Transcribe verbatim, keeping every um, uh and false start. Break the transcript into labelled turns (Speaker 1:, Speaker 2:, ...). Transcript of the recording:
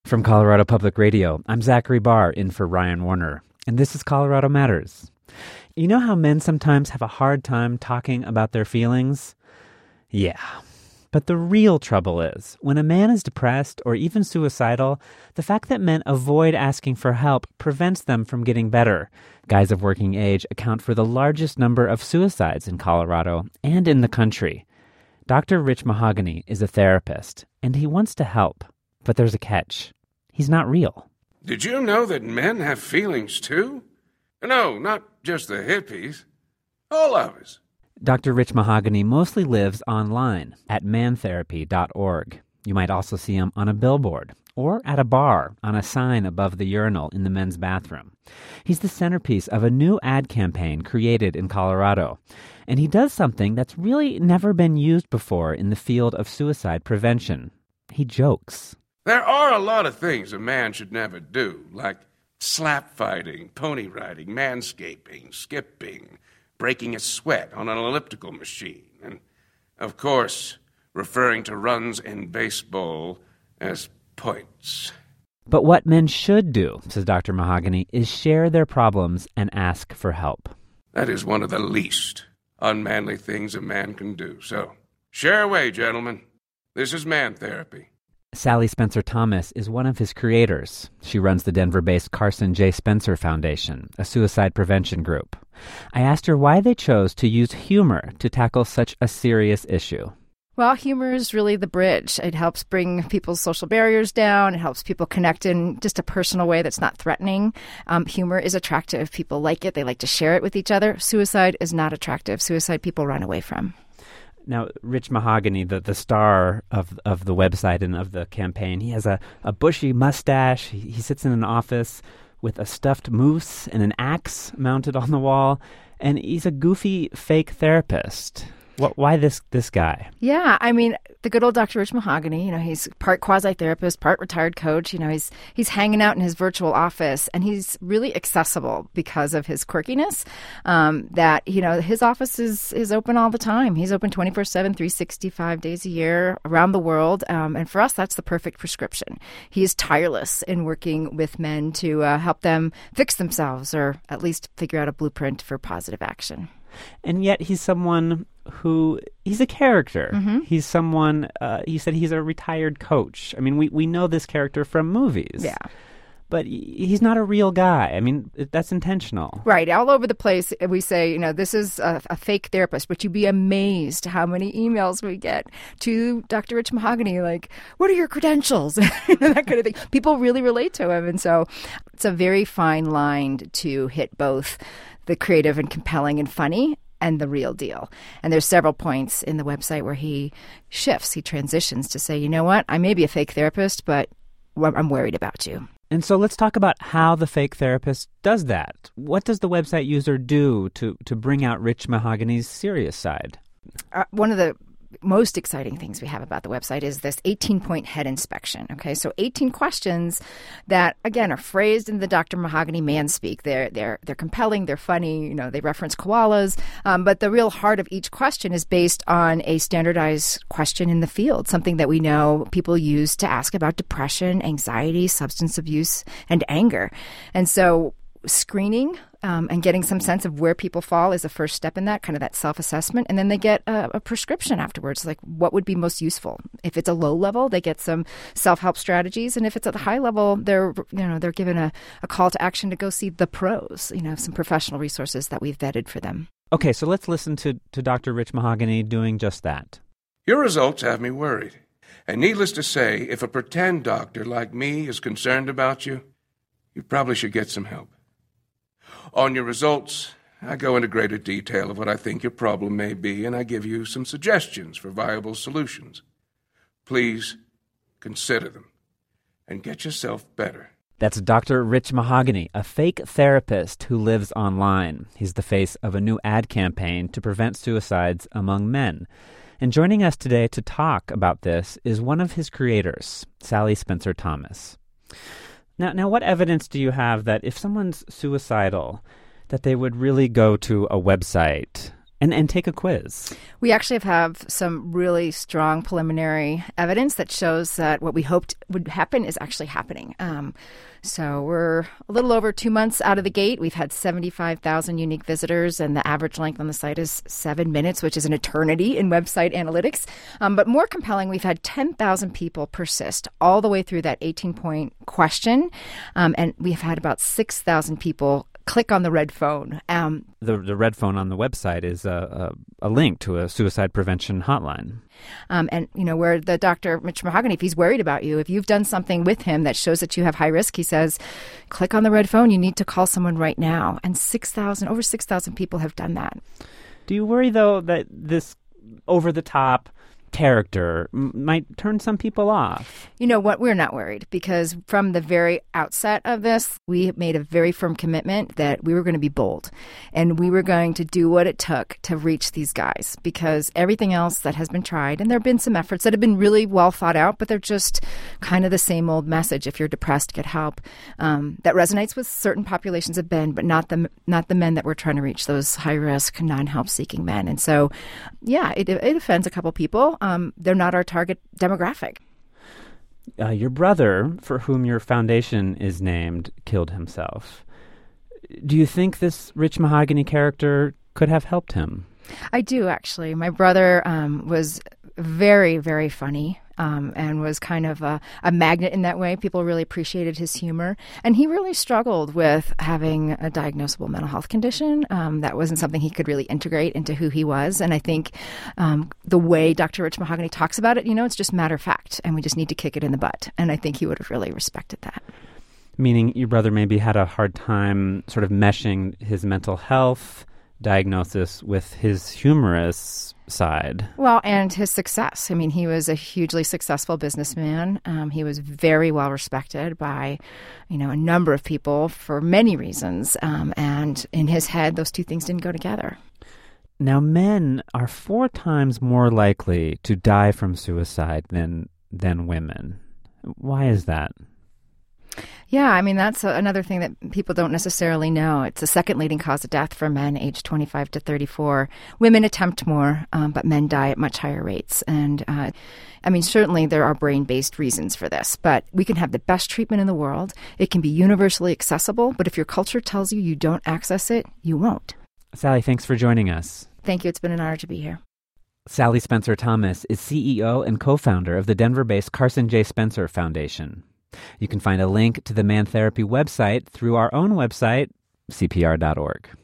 Speaker 1: From Colorado Public Radio, I'm Zachary Barr, in for Ryan Warner, and this is Colorado Matters. You know how men sometimes have a hard time talking about their feelings? Yeah. But the real trouble is, when a man is depressed or even suicidal, the fact that men avoid asking for help prevents them from getting better. Guys of working age account for the largest number of suicides in Colorado and in the country. Doctor Rich Mahogany is a therapist, and he wants to help. But there's a catch. He's not real.
Speaker 2: Did you know that men have feelings too? No, not just the hippies. All of us.
Speaker 1: Doctor Rich Mahogany mostly lives online at man therapy dot org. You might also see him on a billboard or at a bar on a sign above the urinal in the men's bathroom. He's the centerpiece of a new ad campaign created in Colorado. And he does something that's really never been used before in the field of suicide prevention. He jokes.
Speaker 2: There are a lot of things a man should never do, like slap fighting, pony riding, manscaping, skipping, breaking a sweat on an elliptical machine, and, of course, referring to runs in baseball as points.
Speaker 1: But what men should do, says Doctor Mahogany, is share their problems and ask for help.
Speaker 2: That is one of the least unmanly things a man can do. So, share away, gentlemen. This is man therapy.
Speaker 1: Sally Spencer Thomas is one of his creators. She runs the Denver-based Carson J. Spencer Foundation, a suicide prevention group. I asked her why they chose to use humor to tackle such a serious issue.
Speaker 3: Well, humor is really the bridge. It helps bring people's social barriers down. It helps people connect in just a personal way that's not threatening. Um, humor is attractive. People like it. They like to share it with each other. Suicide is not attractive. Suicide people run away from.
Speaker 1: Now, Rich Mahogany, the, the star of of the website and of the campaign, he has a, a bushy mustache. He, he sits in an office with a stuffed moose and an axe mounted on the wall, and he's a goofy fake therapist. What? Why this this guy?
Speaker 3: Yeah, I mean, the good old Doctor Rich Mahogany, you know, he's part quasi-therapist, part retired coach. You know, he's he's hanging out in his virtual office, and he's really accessible because of his quirkiness. Um, that, you know, his office is, is open all the time. He's open twenty-four seven, three hundred sixty-five days a year around the world. Um, and for us, that's the perfect prescription. He is tireless in working with men to uh, help them fix themselves or at least figure out a blueprint for positive action.
Speaker 1: And yet he's someone who, he's a character.
Speaker 3: Mm-hmm.
Speaker 1: He's someone, uh, you said he's a retired coach. I mean, we, we know this character from movies.
Speaker 3: Yeah.
Speaker 1: But he's not a real guy. I mean, that's intentional.
Speaker 3: Right. All over the place, we say, you know, this is a, a fake therapist, but you'd be amazed how many emails we get to Doctor Rich Mahogany, like, what are your credentials? That kind of thing. People really relate to him. And so it's a very fine line to hit both the creative and compelling and funny and the real deal. And there's several points in the website where he shifts, he transitions to say, you know what, I may be a fake therapist, but I'm worried about you.
Speaker 1: And so let's talk about how the fake therapist does that. What does the website user do to, to bring out Rich Mahogany's serious side?
Speaker 3: Uh, one of the most exciting things we have about the website is this eighteen-point head inspection. Okay, so eighteen questions that, again, are phrased in the Doctor Mahogany man speak. They're they're they're compelling. They're funny. You know, they reference koalas. Um, but the real heart of each question is based on a standardized question in the field, something that we know people use to ask about depression, anxiety, substance abuse, and anger. And so screening um, and getting some sense of where people fall is the first step in that, kind of that self-assessment. And then they get a, a prescription afterwards, like what would be most useful. If it's a low level, they get some self-help strategies. And if it's at the high level, they're, you know, they're given a, a call to action to go see the pros, you know, some professional resources that we've vetted for them.
Speaker 1: Okay, so let's listen to, to Doctor Rich Mahogany doing just that.
Speaker 2: Your results have me worried. And needless to say, if a pretend doctor like me is concerned about you, you probably should get some help. On your results, I go into greater detail of what I think your problem may be, and I give you some suggestions for viable solutions. Please consider them and get yourself better.
Speaker 1: That's Doctor Rich Mahogany, a fake therapist who lives online. He's the face of a new ad campaign to prevent suicides among men. And joining us today to talk about this is one of his creators, Sally Spencer Thomas. Now, now, what evidence do you have that if someone's suicidal, that they would really go to a website and, and take a quiz.
Speaker 3: We actually have some really strong preliminary evidence that shows that what we hoped would happen is actually happening. Um, so we're a little over two months out of the gate. We've had seventy-five thousand unique visitors, and the average length on the site is seven minutes, which is an eternity in website analytics. Um, but more compelling, we've had ten thousand people persist all the way through that eighteen-point question, um, and we've had about six thousand people click on the red phone. Um,
Speaker 1: the the red phone on the website is a, a, a link to a suicide prevention hotline.
Speaker 3: Um, and, you know, where the doctor, Mitch Mahogany, if he's worried about you, if you've done something with him that shows that you have high risk, he says, click on the red phone. You need to call someone right now. And six thousand, over six thousand people have done that.
Speaker 1: Do you worry, though, that this over-the-top character m- might turn some people off?
Speaker 3: You know what? We're not worried, because from the very outset of this, we made a very firm commitment that we were going to be bold and we were going to do what it took to reach these guys, because everything else that has been tried, and there have been some efforts that have been really well thought out, but they're just kind of the same old message. If you're depressed, get help. Um, that resonates with certain populations of men, but not the not the men that we're trying to reach, those high-risk, non-help seeking men. And so, yeah, it, it offends a couple people. Um, they're not our target demographic.
Speaker 1: Uh, your brother, for whom your foundation is named, killed himself. Do you think this Rich Mahogany character could have helped him?
Speaker 3: I do, actually. My brother um, was very, very funny. Um, and was kind of a, a magnet in that way. People really appreciated his humor. And he really struggled with having a diagnosable mental health condition. Um, that wasn't something he could really integrate into who he was. And I think um, the way Doctor Rich Mahogany talks about it, you know, it's just matter of fact. And we just need to kick it in the butt. And I think he would have really respected that.
Speaker 1: Meaning your brother maybe had a hard time sort of meshing his mental health diagnosis with his humorous side.
Speaker 3: Well, and his success. I mean, he was a hugely successful businessman. Um, he was very well respected by, you know, a number of people for many reasons. Um, and in his head, those two things didn't go together.
Speaker 1: Now, men are four times more likely to die from suicide than than women. Why is that?
Speaker 3: Yeah, I mean, that's a, another thing that people don't necessarily know. It's the second leading cause of death for men aged twenty-five to thirty-four. Women attempt more, um, but men die at much higher rates. And, uh, I mean, certainly there are brain-based reasons for this, but we can have the best treatment in the world. It can be universally accessible, but if your culture tells you you don't access it, you won't.
Speaker 1: Sally, thanks for joining us.
Speaker 3: Thank you. It's been an honor to be here.
Speaker 1: Sally Spencer Thomas is C E O and co-founder of the Denver-based Carson J. Spencer Foundation. You can find a link to the Man Therapy website through our own website, C P R dot org.